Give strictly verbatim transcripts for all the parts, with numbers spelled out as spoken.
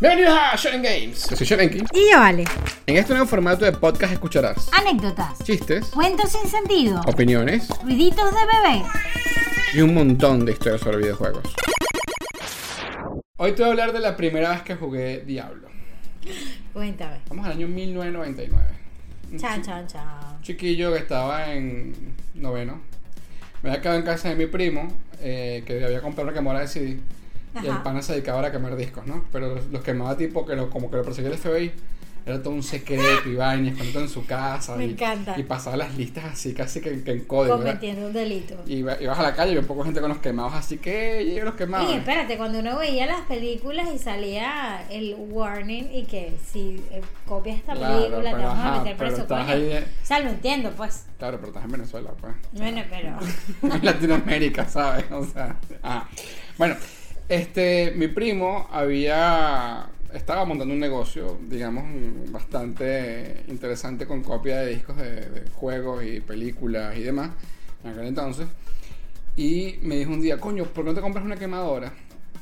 Bienvenidos a Shonen Games. Yo soy Shorenki. Y yo, Ale. En este nuevo formato de podcast escucharás Anécdotas, chistes, cuentos sin sentido, opiniones ruiditos de bebé. y un montón de historias sobre videojuegos. Hoy te voy a hablar de la primera vez que jugué Diablo. Cuéntame. Vamos al año mil novecientos noventa y nueve. Un Chan, chi- chan, chan. chiquillo que estaba en noveno. Me había quedado en casa de mi primo, eh, que había comprado una quemadora de C D. Y el Ajá. pana se dedicaba a quemar discos, ¿no? Pero los, los quemaba tipo que lo, como que lo perseguía el F B I. Era todo un secreto y vainas, cuando en su casa. Me y, encanta. Y pasaba las listas así, casi que, que en código. ¿verdad? Cometiendo un delito. Y iba- ibas a la calle y había poco gente con los quemados, así que llegué los quemados. Y espérate, cuando uno veía las películas y salía el warning y que si eh, copias esta Claro, película te pero vamos ajá, a meter pero preso, estás coño. ahí de- O sea, lo entiendo, pues. Claro, pero estás en Venezuela, pues. Bueno, pero... En Latinoamérica, ¿sabes? O sea, ah. Bueno, este, mi primo había, estaba montando un negocio, digamos, bastante interesante con copia de discos de, de juegos y películas y demás, en aquel entonces, y me dijo un día, coño, ¿por qué no te compras una quemadora?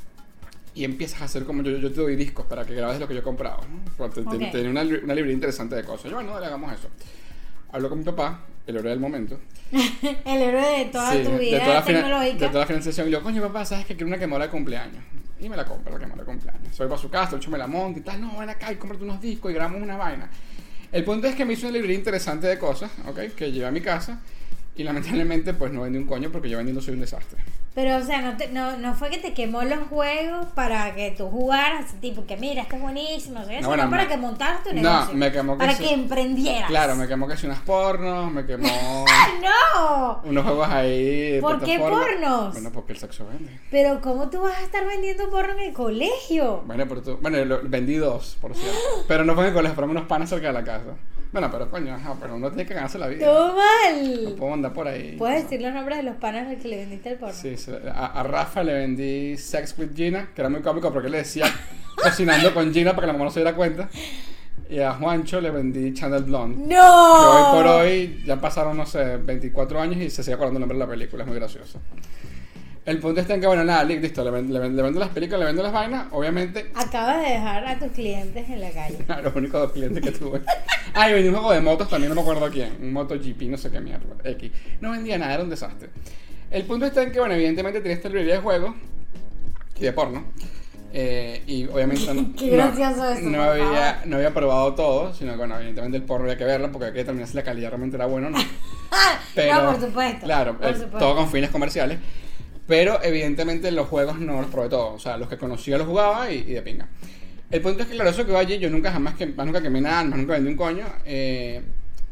Y empiezas a hacer como yo, yo te doy discos para que grabes lo que yo he comprado, ¿no? Porque te- Ok. tenía una, li- una librería interesante de cosas. Yo, bueno, dale, hagamos eso. Hablo con mi papá, el héroe del momento. el héroe de toda Sí, tu de vida toda la fina- tecnológica. de toda la financiación. Y yo, coño, papá, ¿sabes que quiero una quemadora de cumpleaños? Y me la compro, la quemadora de cumpleaños. Soy para su casa, el hecho me la monto y tal. No, ven acá y cómprate unos discos y grabamos una vaina. El punto es que me hizo una librería interesante de cosas, ¿ok? Que llevé a mi casa. Y lamentablemente, pues no vendí un coño porque yo vendiendo soy un desastre. Pero, o sea, no, te, no, no fue que te quemó los juegos para que tú jugaras, tipo que mira, esto es buenísimo, no sé, No, sino bueno, para me- que montaras tu No, negocio. me quemó que Para sí. que emprendieras. Claro, me quemó que si unas pornos, me quemó ¡No! unos juegos ahí. de ¿Por qué plataforma. pornos? Bueno, porque el sexo vende. Pero, ¿cómo tú vas a estar vendiendo porno en el colegio? Bueno, pero tú, bueno, lo- vendí dos, por cierto. Pero no fue en el colegio, fueron unos panas cerca de la casa. Bueno, pero coño, ajá, pero uno tiene que ganarse la vida. ¡Todo No mal! puedo andar por ahí. ¿Puedes decir los nombres de los panas al que le vendiste el porno? Sí, sí, a, a Rafa le vendí Sex with Gina, que era muy cómico porque él le decía cocinando con Gina para que la mamá no se diera cuenta. Y a Juancho le vendí Channel Blonde. Que ¡No! hoy por hoy ya pasaron, no sé, veinticuatro años y se sigue acordando el nombre de la película, es muy gracioso. El punto está en que, bueno, nada, listo, le, vendo- le, vendo- le vendo las películas, le vendo las vainas, obviamente. Acabas de dejar a tus clientes en la calle. Los únicos dos clientes que tuve. Ah, y vendí un juego de motos también, no me acuerdo quién. Un MotoGP, no sé qué mierda. X. No vendía nada, era un desastre. El punto está en que, bueno, evidentemente tenía esta librería de juegos y de porno. Eh, y obviamente no, Qué no- gracioso eso, no por había, favor. no había probado todo, sino que, bueno, evidentemente el porno había que verlo porque había que determinar si la calidad realmente era buena o no. Pero, no, por supuesto. Claro, por eh, supuesto. todo con fines comerciales. Pero evidentemente los juegos no los probé todos. O sea, los que conocía los jugaba y, y de pinga. El punto es que, claro, eso que allí, yo nunca jamás que, más nunca quemé nada, más nunca vendí un coño. eh,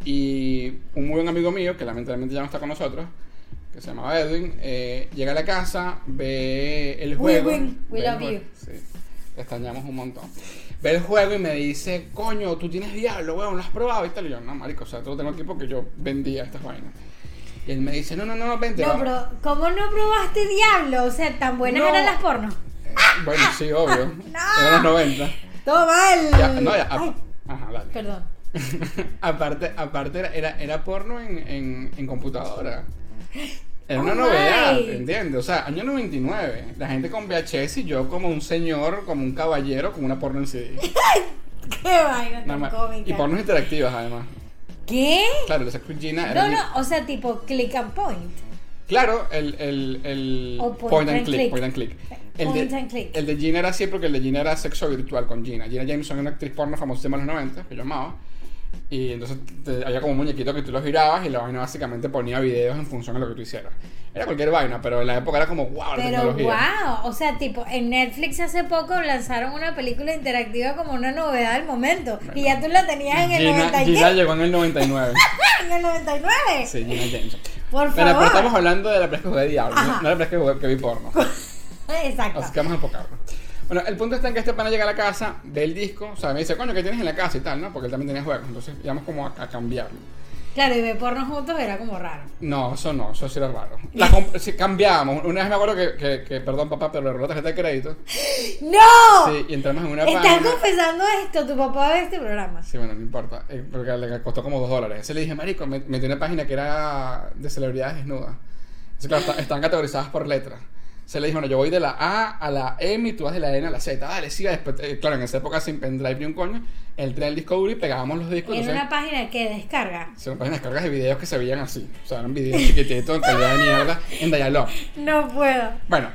y un muy buen amigo mío, que lamentablemente ya no está con nosotros, que se llamaba Edwin, eh, llega a la casa, ve el juego. Edwin, we ve el love juego- you. Sí, te extrañamos un montón. Ve el juego y me dice, coño, tú tienes Diablo, weón, ¿lo has probado? Y tal, y yo, no, marico, o sea, tú lo tengo aquí porque yo vendía estas vainas. Y él me dice, no, no, no, no, vente. No, vamos". pero ¿cómo no probaste Diablo? O sea, tan buenas No. eran las pornos. Eh, Bueno, sí, obvio. No. Eran los noventa. Todo mal. Ya, no, ya. Ay, apa- Ajá, dale. perdón. aparte, aparte era, era, era porno en, en, en computadora. Era una Oh, novedad, my. ¿entiendes? O sea, año noventa y nueve. La gente con V H S y yo como un señor, como un caballero, con una porno en C D. Qué vaina Nada tan más. cómica. Y pornos interactivas, además. ¿Qué? Claro, el Sex with Gina era. No, no, o sea, tipo click and point. Claro, el, el, el O point and click. point and click. El Point de, and click. el de Gina era así porque el de Gina era sexo virtual con Gina. Gina Jameson era una actriz porno famosísima en los noventa, que yo amaba. Y entonces te- había como un muñequito que tú lo girabas y la vaina básicamente ponía videos en función de lo que tú hicieras. Era cualquier vaina, pero en la época era como wow, la Pero tecnología. wow, o sea, tipo, en Netflix hace poco lanzaron una película interactiva como una novedad del momento. Y ya tú la tenías en el Gina, noventa y Gina qué? llegó en el noventa y nueve. En el noventa y nueve. Sí, Gina Jameson. Por Bueno, pero favor. estamos hablando de la vez que jugué Diablo, no, Ajá. no de la vez que, jugué, que vi porno. Exacto. Así que vamos a enfocarlo. Bueno, el punto está en que este pana llega a la casa, ve el disco, o sea, me dice, coño, ¿qué tienes en la casa y tal, no? Porque él también tenía juegos, entonces íbamos como a, a cambiarlo. Claro, y ver porno juntos era como raro. No, eso no, eso sí era raro. La comp- sí, cambiábamos. Una vez me acuerdo que, que, que, perdón papá, pero le robó la tarjeta de crédito. ¡No! Sí, y entramos en una Estás página. confesando esto, tu papá ve este programa. Sí, bueno, no importa, eh, porque le costó como dos dólares. Entonces le dije, marico, me- metí una página que era de celebridades desnudas. Entonces, claro, está- están categorizadas por letras. Se le dijo, bueno, yo voy de la A a la M y tú vas de la N a la Z. Dale, siga. Después, eh, claro, en esa época sin pendrive ni un coño, él traía el disco duro y pegábamos los discos. En entonces, una página que descarga. son páginas de descargas de videos que se veían así. O sea, eran videos chiquititos en calidad de mierda en Dialog. No puedo. Bueno,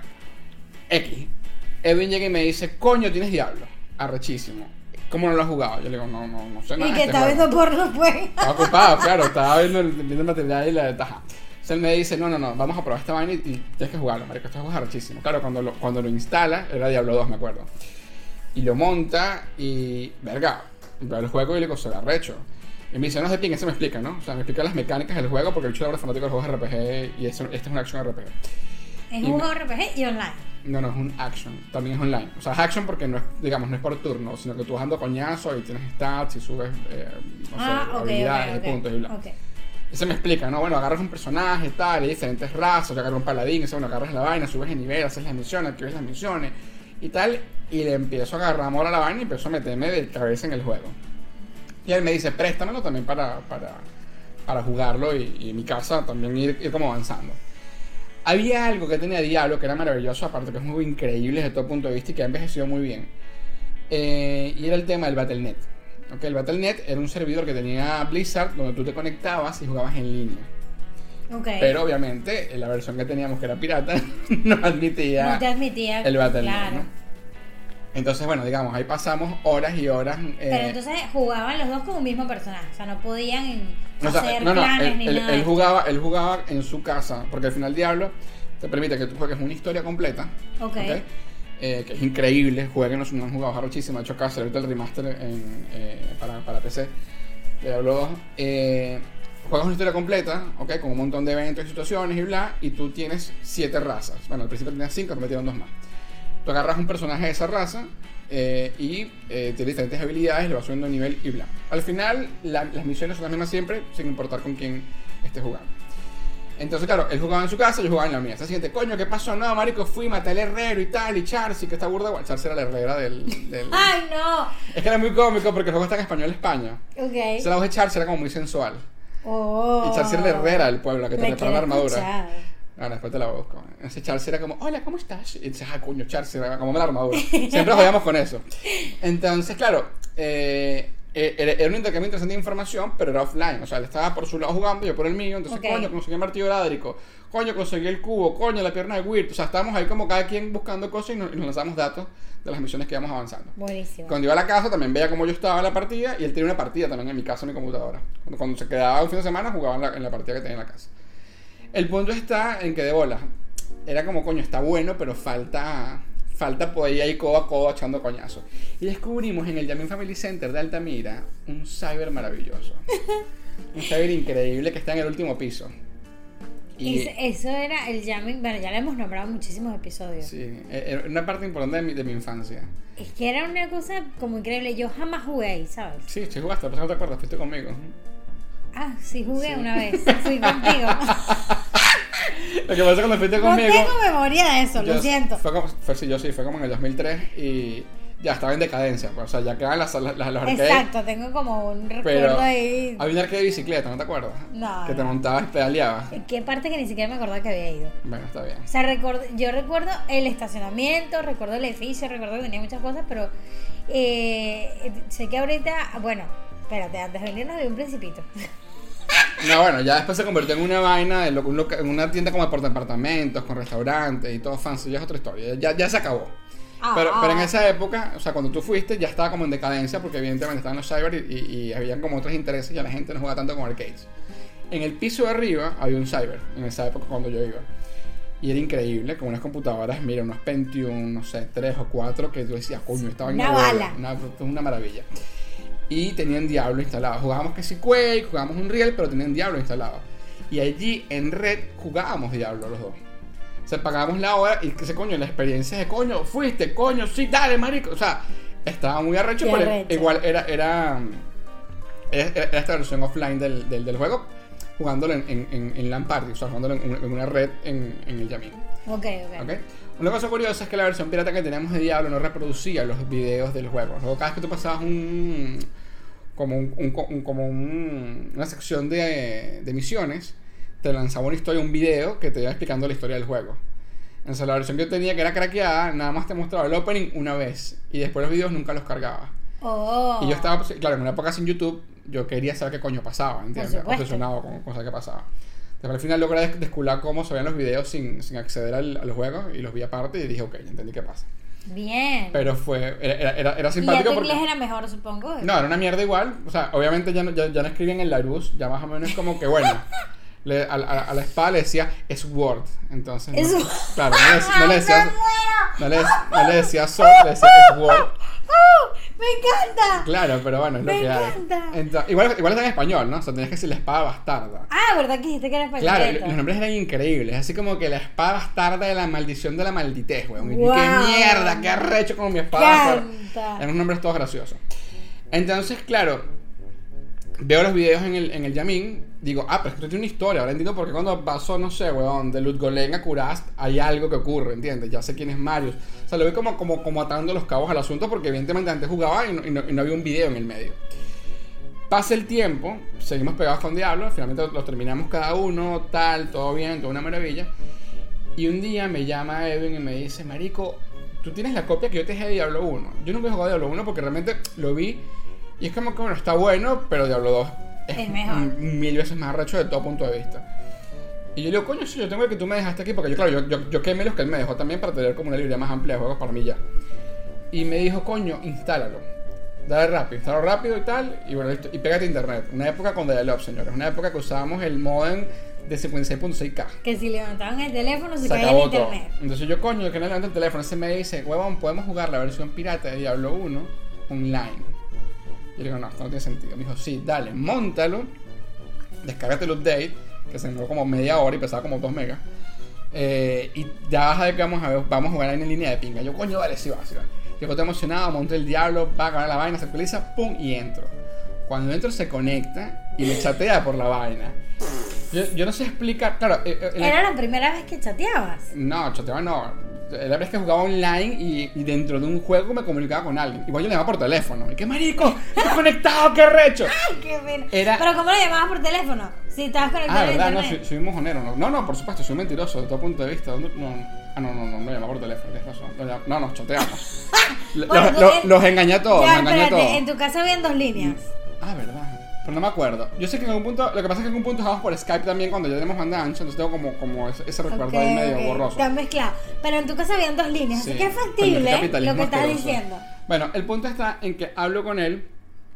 X. Edwin llega y me dice, coño, tienes Diablo. Arrechísimo. ¿Cómo no lo has jugado? Yo le digo, no, no, no sé nada. Y de que este está juego. viendo porno, pues. Estaba ocupado, claro, estaba viendo el, viendo el material y la ventaja. Entonces él me dice, no, no, no, vamos a probar esta vaina y, y tienes que jugarlo, marico, este juego es arrechísimo. Claro, cuando lo, cuando lo instala, era Diablo dos, me acuerdo. Y lo monta y, verga, veo el juego y le digo, se lo arrecho. Y me dice, no sé bien, eso me explica, ¿no? O sea, me explica las mecánicas del juego porque el chulo era fanático de los juegos R P G y este, este es un action R P G. Es Y un me- juego R P G y online. No, no, es un action, también es online. O sea, es action porque no es, digamos, no es por turno, sino que tú vas dando coñazos y tienes stats y subes, eh, no sé, Ah, ok, habilidades ok, y puntos y bla. ok. Ok. Ese me explica, ¿no? Bueno, agarras un personaje, tal, hay diferentes razas, yo agarro un paladín, ese, bueno, agarras la vaina, subes de nivel, haces las misiones, activas las misiones y tal, y le empiezo a agarrar amor a la vaina y empiezo a meterme de cabeza en el juego. Y él me dice, préstamelo también para, para, para jugarlo y, y en mi casa también ir, ir como avanzando. Había algo que tenía Diablo que era maravilloso, aparte que es muy increíble desde todo punto de vista y que ha envejecido muy bien. Eh, y era el tema del Battle punto net. Okay, el Battle punto net era un servidor que tenía Blizzard donde tú te conectabas y jugabas en línea. Ok. Pero obviamente la versión que teníamos que era pirata no admitía no te admitía. el Battle punto net, Claro. ¿no? Entonces, bueno, digamos, ahí pasamos horas y horas. eh, Pero entonces jugaban los dos con un mismo personaje. O sea, no podían o sea, hacer no, no, planes él, ni él- nada. de él esto. jugaba, él jugaba en su casa, porque al final Diablo te permite que tú juegues una historia completa. Ok. Eh, que es increíble, jueguen, no han jugado muchísimo. De hecho, acá se ahorita el remaster en, eh, para, para P C de Diablo dos. Eh, juegas una historia completa, ¿ok? Con un montón de eventos y situaciones y bla, y tú tienes siete razas. Bueno, al principio tenías cinco, pero metieron dos más. Tú agarras un personaje de esa raza eh, y eh, tiene diferentes habilidades, le vas subiendo de nivel y bla. Al final, la- las misiones son las mismas siempre, sin importar con quién estés jugando. Entonces, claro, él jugaba en su casa, yo jugaba en la mía. Se siente, coño, ¿qué pasó? No, marico, fui, maté al herrero y tal, y Charcy, que está burda. Bueno, Charcy era la herrera del... del... ¡Ay, no! Es que era muy cómico porque el juego está en español España. Ok. Entonces la voz de Charcy era como muy sensual. Oh. Y Charcy era la herrera del pueblo, la que te Me repara la quiero armadura. escuchar. Ahora, después te la busco. Ese Charcy era como, hola, ¿cómo estás? Y dices, ah, coño, Charcy, era como la armadura. Siempre jodíamos con eso. Entonces, claro, eh, eh, era, era un intercambio interesante de información, pero era offline. O sea, él estaba por su lado jugando, yo por el mío. Entonces, Ok. coño, conseguí el martillo ládrico. Coño, conseguí el cubo. Coño, la pierna de Wirt. O sea, estábamos ahí como cada quien buscando cosas y nos, y nos lanzamos datos de las misiones que íbamos avanzando. Buenísimo. Cuando iba a la casa también veía cómo yo estaba en la partida y él tenía una partida también en mi casa, en mi computadora. Cuando, cuando se quedaba un fin de semana jugaba en la, en la partida que tenía en la casa. El punto está en que de bola era como, coño, está bueno, pero falta falta poder ir ahí codo a codo echando coñazos. Y descubrimos en el Yamin Family Center de Altamira un cyber maravilloso. Un cyber increíble que está en el último piso. Y Es- eso era el jamming. Bueno, ya lo hemos nombrado en muchísimos episodios. sí, era una parte importante de mi, de mi infancia. Es que era una cosa como increíble. Yo jamás jugué ahí, ¿sabes? Sí, sí jugaste, pero no te acuerdas, fuiste conmigo. Ah, sí jugué Sí. una vez. Fui contigo. Lo que pasa cuando fuiste No conmigo... tengo memoria de eso, Yo- lo siento. Fue como, fue, sí, yo sí, fue como en el dos mil tres y ya estaba en decadencia. Pues, o sea, ya quedaban las, las, las, los arcades. Exacto, tengo como un Pero recuerdo ahí. había un arcade de bicicleta, ¿no te acuerdas? No, Que te no. montabas y pedaleabas. ¿Qué parte que ni siquiera me acordaba que había ido? Bueno, está bien. O sea, recuerdo, yo recuerdo el estacionamiento, recuerdo el edificio, recuerdo que tenía muchas cosas, pero eh, sé que ahorita, bueno, espérate, antes de venirnos había un principito. No, bueno, ya después se convirtió en una vaina, de lo- un loca- en una tienda como por departamentos, con restaurantes y todo fancy. Ya es otra historia, ya, ya se acabó. Ah, Pero, ah. pero en esa época, o sea, cuando tú fuiste, ya estaba como en decadencia, porque evidentemente estaban los cyber y, y, y habían como otros intereses y a la gente no jugaba tanto con arcades. En el piso de arriba había un cyber, en esa época cuando yo iba. Y era increíble, con unas computadoras, mira, unos Pentium, no sé, tres o cuatro, que tú decías, coño, esta vaina Una vuela, bala. Una, una maravilla. Y tenían Diablo instalado. Jugábamos que si Quake, jugábamos un Real, pero tenían Diablo instalado. Y allí en Red jugábamos Diablo los dos. O sea, pagábamos la hora y que se coño, la experiencia de coño, fuiste, coño, sí, dale, marico. O sea, estaba muy arrecho, Qué pero arrecho. igual era, era, era, era esta versión offline del, del, del juego, jugándolo en, en, en, en LAN Party, o sea, jugándolo en, en una red en, en el Yamin. Ok, ok. ¿Ok? Una cosa curiosa es que la versión pirata que teníamos de Diablo no reproducía los videos del juego. Luego, cada vez que tú pasabas un. como, un, un- un- como un- una sección de, de misiones, te lanzaba una historia, un video que te iba explicando la historia del juego. Entonces la versión que yo tenía, que era craqueada, nada más te mostraba el opening una vez. Y después los videos nunca los cargaba. Oh. Y yo estaba, pues, claro, en una época sin YouTube, yo quería saber qué coño pasaba, ¿entiendes? Por supuesto. Obsesionado con cosas que pasaba. Después al final logré des- descubrir cómo se veían los videos sin, sin acceder al, a los juegos y los vi aparte y dije, ok, ya entendí qué pasa. Bien. Pero fue, era, era, era, era y ya simpático tu porque... inglés era mejor, supongo. No, era una mierda igual. O sea, obviamente ya no, ya, ya no escribían en la luz, ya más o menos como que, bueno, le, a, a, a la espada le decía Sword. Entonces, Es no, Word. claro, no le, no le decía, ¡Me muero! no le, no le decía Sword, le decía Sword. ¡Oh! ¡Me encanta! Claro, pero bueno, es lo Me que hay. encanta. Entonces, igual, igual está en español, ¿no? O sea, tenías que decir la espada bastarda. Ah, ¿verdad que dijiste que era español? Claro, los nombres eran increíbles, así como que la espada bastarda de la maldición de la malditez, weón. Y Wow. qué mierda, qué arrecho como mi Me espada bastarda. encanta. Eran unos nombres todos graciosos. Entonces, claro, veo los videos en el, en el Yamin, digo, ah, pero esto tiene una historia. Ahora entiendo por qué cuando pasó, no sé, weón, de Ludgoleng a Kurast, hay algo que ocurre, ¿entiendes? Ya sé quién es Marius. O sea, lo vi como, como, como atando los cabos al asunto porque evidentemente antes jugaba y no, y no, y no había un video en el medio. Pasa el tiempo, seguimos pegados con Diablo, finalmente los terminamos cada uno, tal, todo bien, toda una maravilla. Y un día me llama Edwin y me dice, marico, tú tienes la copia que yo te dejé de Diablo uno. Yo nunca he jugado Diablo uno porque realmente lo vi y es como que, bueno, está bueno, pero Diablo dos es, Es mejor. m- mil veces más arrecho de todo punto de vista. Y yo le digo, coño, sí, yo tengo el que tú me dejaste aquí, porque yo, claro, yo, yo, yo quemé los que él me dejó también para tener como una librería más amplia de juegos para mí ya. Y me dijo, coño, instálalo. Dale rápido, instálalo rápido y tal, y bueno, listo, y pégate a internet. Una época con dial-up, señores, una época que usábamos el modem de cincuenta y seis punto seis K. Que si levantaban el teléfono se, Se caía el acabó todo. internet. Entonces yo, coño, que no levanto el teléfono, ese me dice, huevón, podemos jugar la versión pirata de Diablo uno online. Y yo le digo, no, esto no tiene sentido. Me dijo, sí, dale, móntalo, descárgate el update, que se demoró como media hora y pesaba como dos megas. Eh, y ya vas a ver que vamos a, ver, vamos a jugar ahí en línea de pinga. Yo, coño, vale, sí va, sí va. Yo estoy emocionado, monto el Diablo, va a ganar la vaina, se actualiza, pum, y entro. Cuando entro se conecta y me chatea por la vaina. Yo, yo no sé explicar, claro. eh, eh, el- Era la primera vez que chateabas. No, chateaba no. La verdad es que jugaba online y, y dentro de un juego me comunicaba con alguien. Igual yo le llamaba por teléfono. ¿Y qué marico? ¡Estoy conectado! ¡Qué recho! Ay, qué pena. Era- Pero ¿cómo lo llamabas por teléfono? Si estabas conectado Ah, a verdad, no, internet. soy, soy un mojonero. No, no, no, por supuesto, soy mentiroso de todo punto de vista. No, no, ah, no, no, no, no llamaba por teléfono, tienes razón. No, ya- no, nos chateamos. Los, Bueno, los- tú- los- los engañé a todos, Ya, los engañé a espérate, todos. en tu casa habían dos líneas. Ah, verdad. Pero no me acuerdo. Yo sé que en algún punto, lo que pasa es que en algún punto jugamos por Skype también cuando ya tenemos banda ancha, entonces tengo como, como ese, ese recuerdo Ok, ahí medio ok, borroso. Está mezclado. Pero en tu casa habían dos líneas, Sí, así que es con el factible capitalismo lo que estás asqueroso. diciendo. Bueno, el punto está en que hablo con él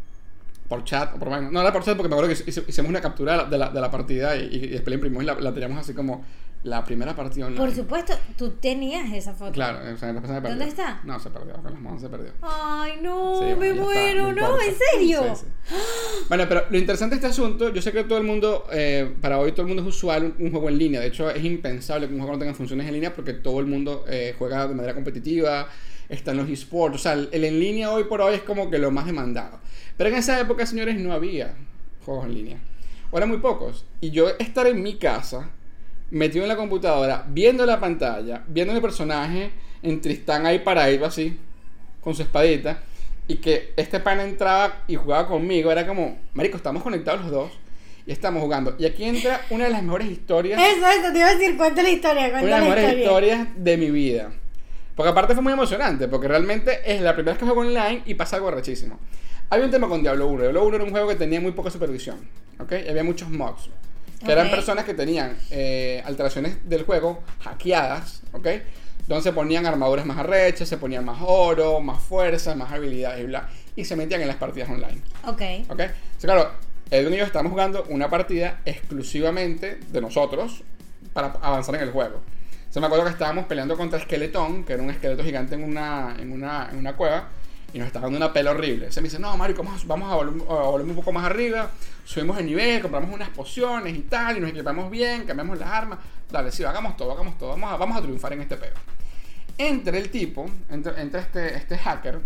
por chat o por vaina. No era por chat porque me acuerdo que hice- hicimos una captura de la, de la, de la partida y, y después la imprimimos y la, la teníamos así como la primera partida online. Por supuesto, tú tenías esa foto. Claro, o sea, después se me perdió. ¿Dónde está? No, se perdió, con las manos se perdió. Ay, no, Sí, me bueno, ya muero, está, no, importa. ¿en serio? Sí, sí. Bueno, pero lo interesante de este asunto, yo sé que todo el mundo, eh, para hoy todo el mundo es usual un, un juego en línea. De hecho, es impensable que un juego no tenga funciones en línea porque todo el mundo eh, juega de manera competitiva, está en los esports. O sea, el, el en línea hoy por hoy es como que lo más demandado. Pero en esa época, señores, no había juegos en línea. O eran muy pocos. Y yo estar en mi casa, metido en la computadora, viendo la pantalla, viendo mi personaje en Tristán ahí paradito así, con su espadita, y que este pana entraba y jugaba conmigo, era como, marico, estamos conectados los dos y estamos jugando. Y aquí entra una de las mejores historias, Eso, eso, te iba a decir, cuenta la historia, una cuenta de las la mejores historia. historias de mi vida. Porque aparte fue muy emocionante, porque realmente es la primera vez que juego online y pasa algo rechísimo. Había un tema con Diablo uno. Diablo uno era un juego que tenía muy poca supervisión, ¿ok? Y había muchos mods, que eran Ok. personas que tenían eh, alteraciones del juego hackeadas, ¿ok? Donde se ponían armaduras más arrechas, se ponían más oro, más fuerza, más habilidades y bla. Y se metían en las partidas online, Ok. ¿ok? Entonces, claro, Edwin y yo estamos jugando una partida exclusivamente de nosotros para avanzar en el juego. Se me acuerdo que estábamos peleando contra Skeleton, que era un esqueleto gigante en una, en una, en una cueva, y nos estaba dando una pela horrible. Se me dice, no, Mario, vamos, vamos a, volver, a volver un poco más arriba, subimos de nivel, compramos unas pociones y tal, y nos equipamos bien, cambiamos las armas. Dale, sí, hagamos todo, hagamos todo, vamos a, vamos a triunfar en este pedo. Entra el tipo, entra, entra este, este hacker,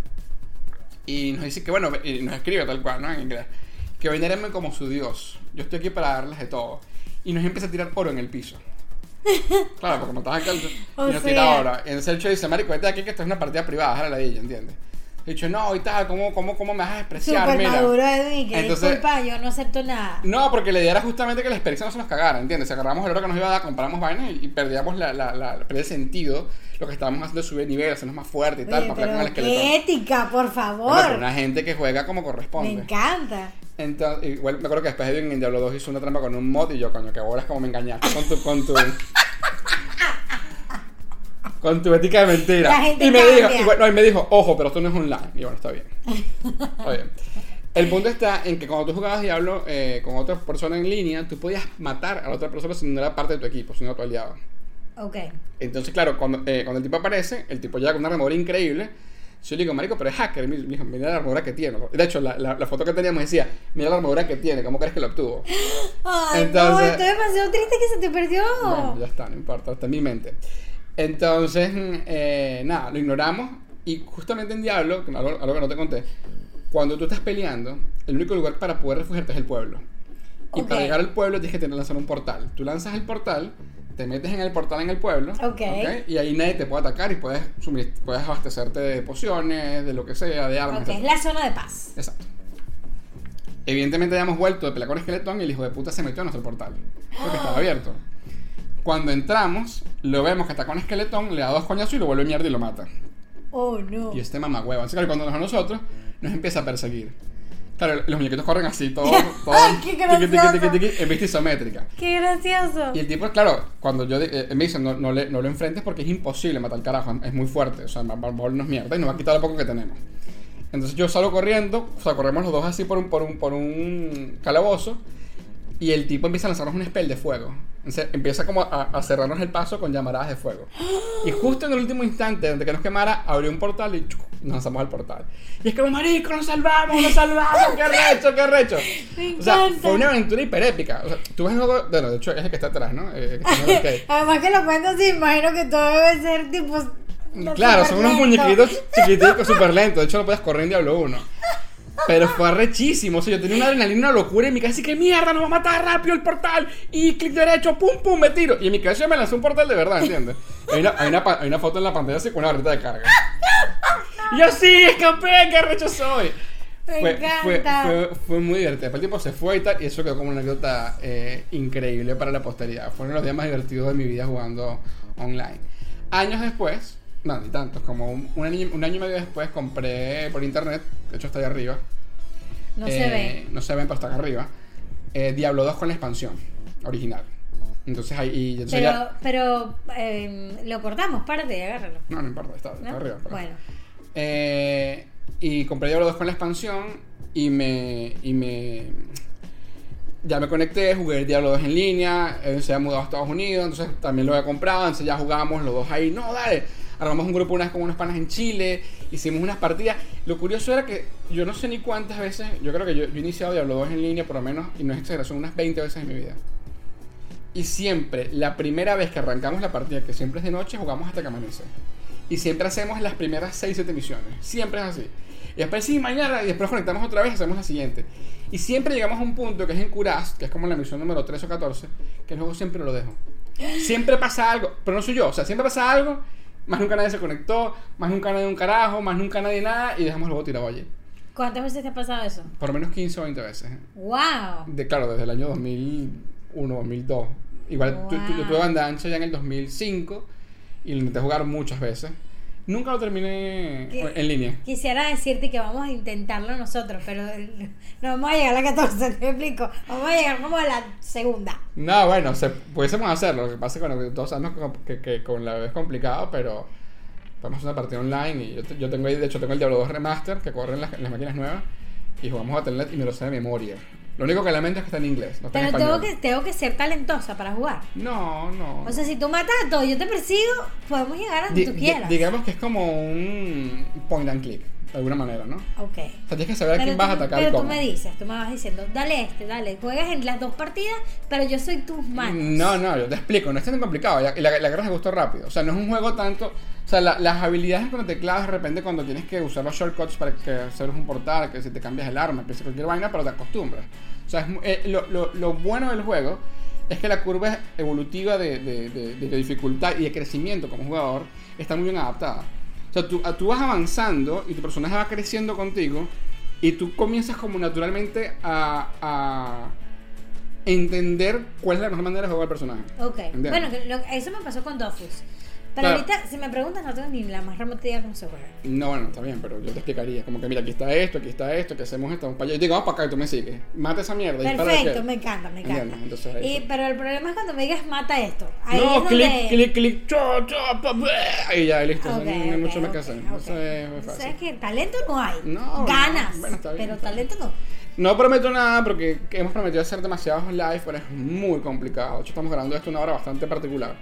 y nos dice que, bueno, y nos escribe tal cual, ¿no? En inglés, que venérenme como su dios, yo estoy aquí para darles de todo. Y nos empieza a tirar oro en el piso. Claro, porque me estás acá y O nos sea. tira oro. Y entonces el chico dice, marico, vete de aquí que esto es una partida privada, jala la ella, ¿entiendes? He dicho, no, y tal, ¿cómo, cómo, cómo me vas a despreciar? Súper Mira. maduro, Edwin, que Entonces, disculpa, yo no acepto nada. No, porque la idea era justamente que la experiencia no se nos cagara, ¿entiendes? Si agarramos el oro que nos iba a dar, compramos vainas y, y perdíamos la, la, la, perdía el sentido. Lo que estábamos haciendo es subir nivel, hacernos más fuerte y tal, Oye, para pelear con el pero qué esqueleto. ética, por favor. Bueno, pero una gente que juega como corresponde. Me encanta. Entonces, igual me acuerdo que después Edwin en Diablo dos hizo una trampa con un mod y yo, coño, que ahora es como me engañaste con tu, con tu, con tu ética de mentira. La gente Y me cambia. dijo, y, bueno, y me dijo, ojo, pero esto no es online. Y bueno, está bien. Está bien. El punto está en que cuando tú jugabas Diablo eh, con otra persona en línea, tú podías matar a la otra persona si no era parte de tu equipo, si no era tu aliado. Ok. Entonces, claro, cuando, eh, cuando el tipo aparece, el tipo llega con una armadura increíble. Yo le digo, marico, pero es hacker. Y me dijo, mira la armadura que tiene. De hecho, la, la, la foto que teníamos decía, mira la armadura que tiene, ¿cómo crees que lo obtuvo? Ay, Entonces- no, estoy demasiado triste que se te perdió. Bueno, ya está, no importa, está en mi mente. Entonces, eh, nada, lo ignoramos. Y justamente en Diablo, que algo, algo que no te conté, cuando tú estás peleando, el único lugar para poder refugiarte es el pueblo. Y Ok. para llegar al pueblo tienes que tener, lanzar un portal. Tú lanzas el portal, te metes en el portal en el pueblo, Ok. y ahí nadie te puede atacar y puedes, suministr- puedes abastecerte de pociones, de lo que sea, de armas. Ok, es etcétera. la zona de paz. Exacto. Evidentemente habíamos vuelto de pelear con Esqueletón y el hijo de puta se metió en nuestro portal. Porque estaba abierto. Cuando entramos, lo vemos que está con Esqueletón, le da dos coñazos y lo vuelve mierda y lo mata. Oh, no. Y este mamagüevo. Así que cuando nos a nosotros, nos empieza a perseguir. Claro, los muñequitos corren así, todo, todo ¡Ay, qué tiqui, tiqui, gracioso! tiqui, tiqui, en vista isométrica. Qué gracioso. Y el tipo, claro, cuando yo eh, me dicen no, no, le, no lo enfrentes porque es imposible matar al carajo, es muy fuerte, o sea, va, va a volvernos mierda y nos va a quitar lo poco que tenemos. Entonces yo salgo corriendo, o sea, corremos los dos así por un, por un, por un calabozo y el tipo empieza a lanzarnos un spell de fuego. Entonces empieza como a, a cerrarnos el paso con llamaradas de fuego. Y justo en el último instante, donde que nos quemara, abrió un portal y ¡chuc! Nos lanzamos al portal. Y es como, marico, nos salvamos, nos salvamos, qué recho, qué recho. Me O sea, encanta. fue una aventura hiperépica. O sea, tú ves el juego, bueno, de hecho es el que está atrás, ¿no? Eh, que está en el arcade. Además que lo cuento así, imagino que todo debe ser tipo... no, Claro, súper son unos lento. muñequitos chiquiticos, súper lentos. De hecho, no puedes correr en Diablo uno. Pero fue arrechísimo. O sea, yo tenía una adrenalina, una locura en mi cabeza. Así que mierda, nos va a matar rápido el portal. Y clic derecho, pum, pum, me tiro. Y en mi cabeza me lanzó un portal de verdad, ¿entiendes? Hay una, hay una, pa- hay una foto en la pantalla así con una barrita de carga. Y yo sí, escapé, qué arrecho soy. Me Fue, encanta. fue, fue, fue muy divertido. Después el tiempo se fue y tal. Y eso quedó como una anécdota eh, increíble para la posteridad. Fue uno de los días más divertidos de mi vida jugando online. Años después, no, ni tantos, como un, un, año, un año y medio después compré por internet, de hecho está ahí arriba. No eh, se ve. No se ven, pero está acá arriba. Eh, Diablo dos con la expansión original. Entonces ahí. Y entonces Pero, ya- pero eh, lo cortamos, párate y agárralo. no, no importa, está, está ¿No? arriba. pero- Bueno. Eh, y compré Diablo dos con la expansión y me, y me... Ya me conecté, jugué Diablo dos en línea, él se ha mudado a Estados Unidos, entonces también lo había comprado, entonces ya jugamos los dos ahí, no, dale. Armamos un grupo una vez con unos panas en Chile, hicimos unas partidas. Lo curioso era que yo no sé ni cuántas veces, yo creo que yo, yo he iniciado Diablo dos en línea por lo menos, y no es exageración, unas veinte veces en mi vida. Y siempre, la primera vez que arrancamos la partida, que siempre es de noche, jugamos hasta que amanece. Y siempre hacemos las primeras seis siete misiones. Siempre es así. Y después sí, mañana, y después conectamos otra vez y hacemos la siguiente. Y siempre llegamos a un punto que es en Curaz, que es como la misión número trece o catorce, que luego siempre lo dejo. Siempre pasa algo, pero no soy yo, o sea, siempre pasa algo, más nunca nadie se conectó, más nunca nadie un carajo, más nunca nadie nada, y dejamos el juego tirado allí. ¿Cuántas veces te ha pasado eso? Por lo menos quince o veinte veces. ¡Wow! De, claro, desde el año dos mil uno, dos mil dos. Igual tu- tu- yo tuve banda ancha ya en el dos mil cinco y lo intenté jugar muchas veces. Nunca lo terminé ¿Qué? en línea. Quisiera decirte que vamos a intentarlo nosotros, pero no vamos a llegar a la catorce, te explico. Vamos a llegar como a la segunda. No, bueno, se, pudiésemos hacerlo. Lo que pasa es que bueno, todos sabemos que, que, que con la web es complicado, pero podemos hacer una partida online. Y yo, te- yo tengo ahí, de hecho, tengo el Diablo dos Remaster que corre en las, en las máquinas nuevas y jugamos a Telnet y me lo sé de memoria. Lo único que lamento es que está en inglés, no está en Pero tengo español. que, tengo que ser talentosa para jugar. No, no. O sea, si tú matas a todo, yo te persigo, podemos llegar a donde Di- tú di- quieras. digamos que es como un point and click, de alguna manera, ¿no? O Ok. sea, tienes que saber a Pero quién vas a tú- atacar y Pero tú cómo. me dices, tú me vas diciendo, dale este, dale, juegas en las dos partidas, pero yo soy tus manos. No, no, yo te explico, no es tan complicado, ya- y la, la agarras de gusto rápido. O sea, no es un juego tanto. O sea, la- las habilidades con el teclado de repente cuando tienes que usar los shortcuts para que hacer un portal, que si te cambias el arma, que si cualquier vaina, pero te acostumbras. O sea, es mu- eh, lo, lo, lo bueno del juego es que la curva evolutiva de, de, de, de dificultad y de crecimiento como jugador está muy bien adaptada. O sea, tú, tú vas avanzando y tu personaje va creciendo contigo y tú comienzas como naturalmente a, a entender cuál es la mejor manera de jugar al personaje. Ok. ¿Entiendes? Bueno, que lo- eso me pasó con Dofus. Pero Claro. ahorita, si me preguntas, no tengo ni la más remota idea cómo se juega. No, bueno, está bien, pero yo te explicaría. Como que mira, aquí está esto, aquí está esto, que hacemos esto, vamos para allá. Y digo, vamos para acá y tú me sigues. Mata esa mierda. dispara de Perfecto, qué. me encanta, me encanta. ¿Entiendes? Entonces, eso. Y, pero el problema es cuando me digas mata esto. Ahí No, es clic, donde... clic, clic, cho, cho, pa, pa, y ya, listo. Ok, no hay ok, mucho más ok, que hacer. ok. Eso es muy fácil. ¿Sabes qué? Talento no hay. No, Ganas. no, bueno, está bien, pero está bien. talento no. No prometo nada porque hemos prometido hacer demasiados live, pero es muy complicado. De hecho, estamos grabando esto una hora bastante particular.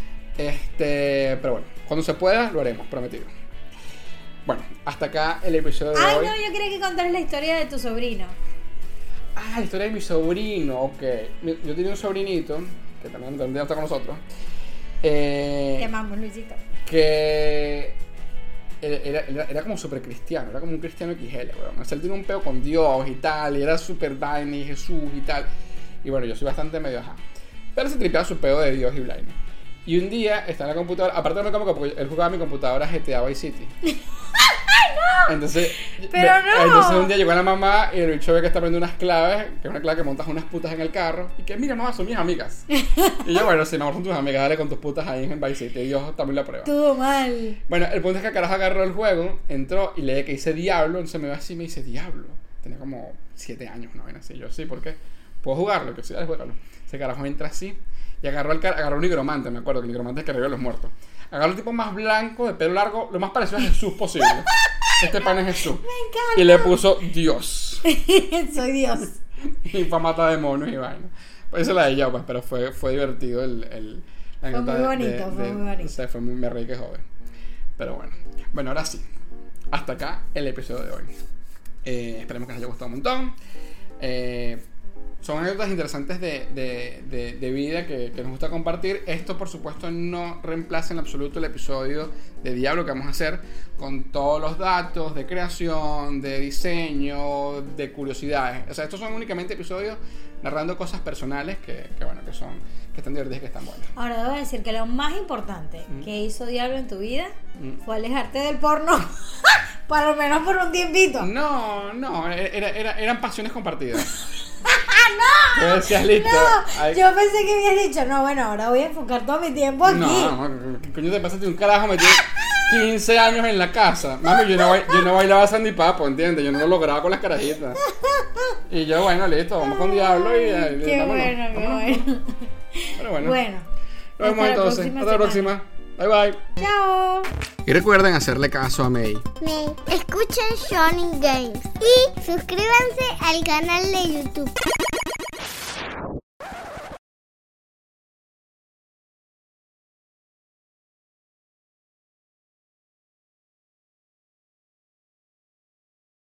Este, pero bueno, cuando se pueda lo haremos, prometido. Bueno, hasta acá el episodio de Ay, hoy. no, yo quería que contaras la historia de tu sobrino. Ah, la historia de mi sobrino, ok. Mi- Yo tenía un sobrinito, que también, también está con nosotros, eh, Te amamos, Luisito. que era, era, era como súper cristiano, era como un cristiano X L, weón. O sea, él tiene un peo con Dios y tal, y era súper vaina y Jesús y tal. Y bueno, yo soy bastante medio ajá. Pero se tripeaba su peo de Dios y vaina. Y un día está en la computadora, aparte no como que porque él jugaba a mi computadora G T A Vice City. Entonces, Pero ve- no. entonces un día llegó la mamá y el bicho ve que está aprendiendo unas claves, que es una clave que montas unas putas en el carro, y que mira, mamá, son mis amigas. Y yo, bueno, sí, mamá, son tus amigas, dale con tus putas ahí en Vice City, y Dios también la prueba. Estuvo mal. Bueno, el punto es que el carajo agarró el juego, entró y lee que dice Diablo, entonces me ve así y me dice Diablo. Tenía como siete años, ¿no? Así, yo sí, ¿por qué? ¿Puedo jugarlo? Que sí, dale, juégalo. Ese carajo entra así y agarró, el car agarró un nigromante, me acuerdo que el nigromante es que revive a los muertos. Agarró el tipo más blanco, de pelo largo, lo más parecido a Jesús posible. Este pan es Jesús. Me encanta. Y le puso Dios. Soy Dios. Y fue a matar demonios y vaina. Pues esa es la de ella, pues, pero fue, fue divertido el, el la Fue anécdota muy de- bonito, de- fue de- muy bonito. O sea, fue muy, me reí que joven. Pero bueno. Bueno, ahora sí. Hasta acá el episodio de hoy. Eh, esperemos que les haya gustado un montón. Eh, son anécdotas interesantes de, de, de, de vida que, que nos gusta compartir. Esto, por supuesto, no reemplaza en absoluto el episodio de Diablo que vamos a hacer con todos los datos de creación, de diseño, de curiosidades. O sea, estos son únicamente episodios narrando cosas personales que, que bueno, que son, que están divertidas y que están buenas. Ahora debo decir que lo más importante Mm. que hizo Diablo en tu vida Mm. fue alejarte del porno. Por lo menos por un tiempito. No, no, era, era, eran pasiones compartidas. ¡No! Tú decías, listo. No, hay- yo pensé que habías dicho, no, bueno, ahora voy a enfocar todo mi tiempo aquí. No, no, ¿qué coño te pasaste un carajo? Me tienes quince años en la casa. Mami, yo no, bail- yo no bailaba Sandy Papo, ¿entiendes? Yo no lo lograba con las carajitas. Y yo, bueno, listo, vamos con Diablo y... y Qué vámonos, bueno, qué vámonos. bueno. Pero bueno, Bueno, nos vemos hasta la entonces. próxima Hasta la semana. próxima. Bye, bye. Chao. Y recuerden hacerle caso a May. Me escuchen Shonen Games y suscríbanse al canal de YouTube.